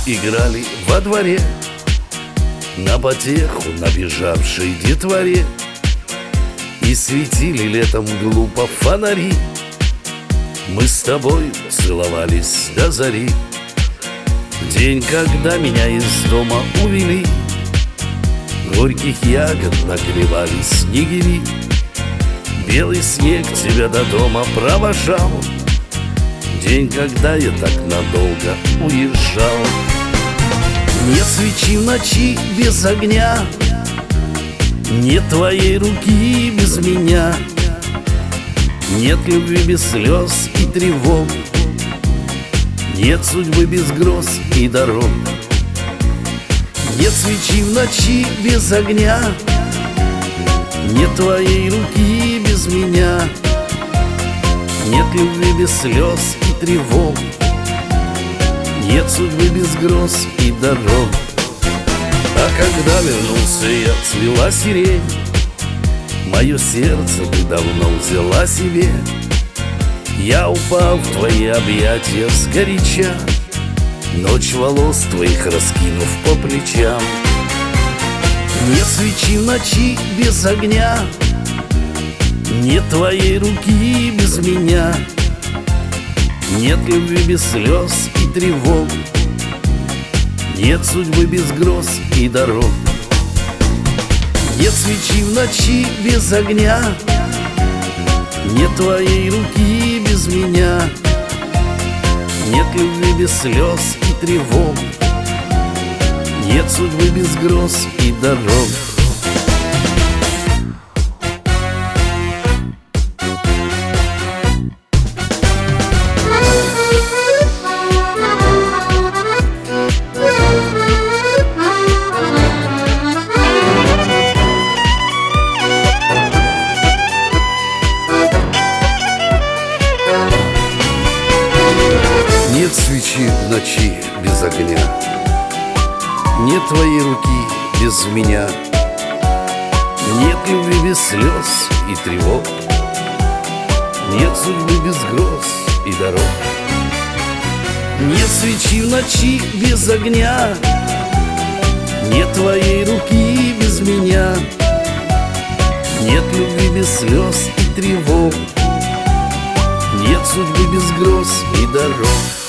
играли во дворе, на потеху набежавшей детворе, и светили летом глупо фонари. Мы с тобой целовались до зари, в день, когда меня из дома увели. Горьких ягод наклевали снегири, белый снег тебя до дома провожал, день, когда я так надолго уезжал. Нет свечи в ночи без огня, нет твоей руки без меня, нет любви без слез и тревог, нет судьбы без гроз и дорог. Нет свечи в ночи без огня, нет твоей руки без меня, нет любви без слез и тревог, нет судьбы без гроз и дорог. А когда вернулся я, цвела сирень, мое сердце ты давно взяла себе. Я упал в твои объятия сгоряча, ночь волос твоих раскинув по плечам. Нет свечи в ночи без огня, нет твоей руки без меня, нет любви без слез и тревог, нет судьбы без гроз и дорог. Нет свечи в ночи без огня, нет твоей руки без меня, нет любви без слез и тревог, нет судьбы без гроз и дорог. Нет свечи в ночи без огня, нет твоей руки без меня, нет любви без слез и тревог, нет судьбы без гроз и дорог. Нет свечи в ночи без огня, нет твоей руки без меня, нет любви без слез и тревог, нет судьбы без гроз и дорог.